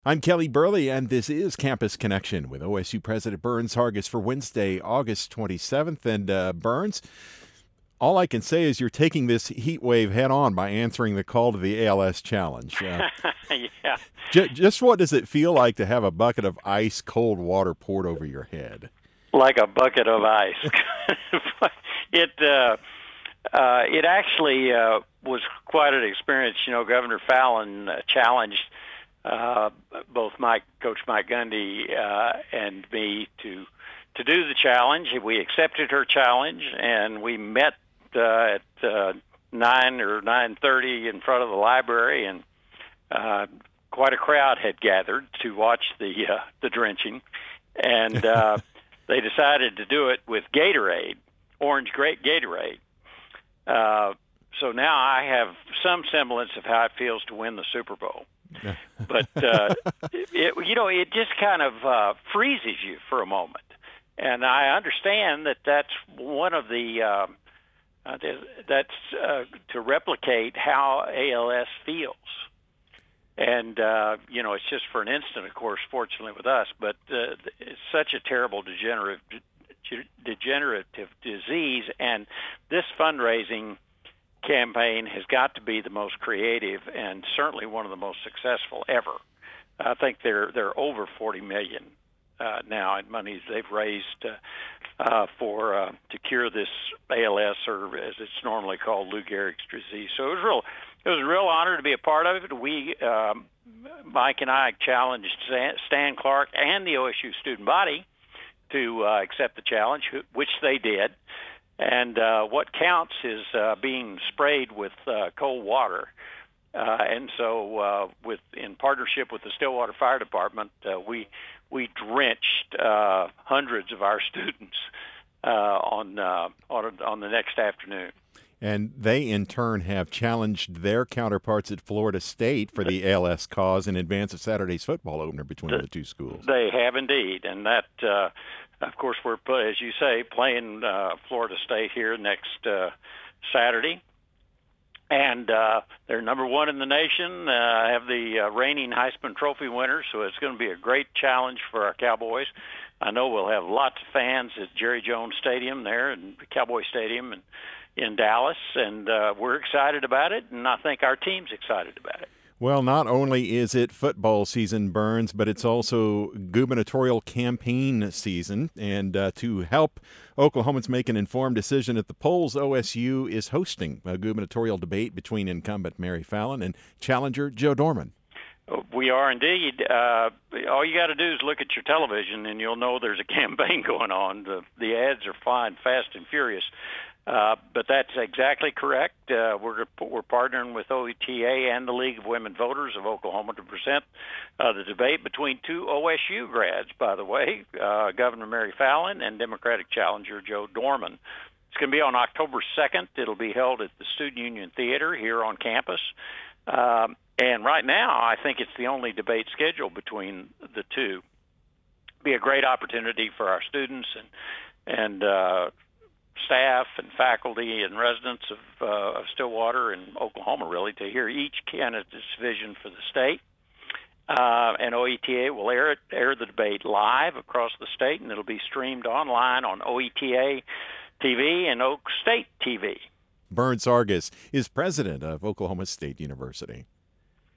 I'm Kelly Burley, and this is Campus Connection with OSU President Burns Hargis for Wednesday, August 27th. And Burns, all I can say is you're taking this heat wave head on by answering the call to the ALS Challenge. Yeah, Just what does it feel like to have a bucket of ice cold water poured over your head? like a bucket of ice. it it actually was quite an experience. You know, Governor Fallon challenged both Coach Mike Gundy and me to do the challenge. We accepted her challenge, and we met at 9 or 9:30 in front of the library, and quite a crowd had gathered to watch the drenching, and they decided to do it with Gatorade, orange grape Gatorade. So now I have some semblance of how it feels to win the Super Bowl. But it just kind of freezes you for a moment, and I understand that that's one of the that's to replicate how ALS feels. And, it's just for an instant, of course, fortunately with us, but it's such a terrible degenerative disease. And this fundraising campaign has got to be the most creative and certainly one of the most successful ever. I think they're over $40 million now in monies they've raised for to cure this ALS, or as it's normally called, Lou Gehrig's disease. So it was a real honor to be a part of it. We, Mike and I, challenged Stan Clark and the OSU student body to accept the challenge, which they did. And what counts is being sprayed with cold water. And so, in partnership with the Stillwater Fire Department, we drenched hundreds of our students on the next afternoon. And they, in turn, have challenged their counterparts at Florida State for the ALS cause in advance of Saturday's football opener between the two schools. They have indeed. And that, of course, we're, as you say, playing Florida State here next Saturday. And they're number one in the nation, have the reigning Heisman Trophy winners, so it's going to be a great challenge for our Cowboys. I know we'll have lots of fans at Jerry Jones Stadium there and Cowboy Stadium and in Dallas, and we're excited about it, and I think our team's excited about it. Well, not only is it football season, Burns, but it's also gubernatorial campaign season. And to help Oklahomans make an informed decision at the polls, OSU is hosting a gubernatorial debate between incumbent Mary Fallon and challenger Joe Dorman. We are indeed. All you got to do is look at your television, and you'll know there's a campaign going on. The ads are flying fast and furious. But that's exactly correct. We're partnering with OETA and the League of Women Voters of Oklahoma to present the debate between two OSU grads, by the way, Governor Mary Fallon and Democratic challenger Joe Dorman. It's going to be on October 2nd. It'll be held at the Student Union Theater here on campus. And right now, I think it's the only debate scheduled between the two. It'll be a great opportunity for our students and staff and faculty and residents of Stillwater and Oklahoma, really, to hear each candidate's vision for the state. And OETA will air the debate live across the state, and it'll be streamed online on OETA TV and Oak State TV. Burns Hargis is president of Oklahoma State University.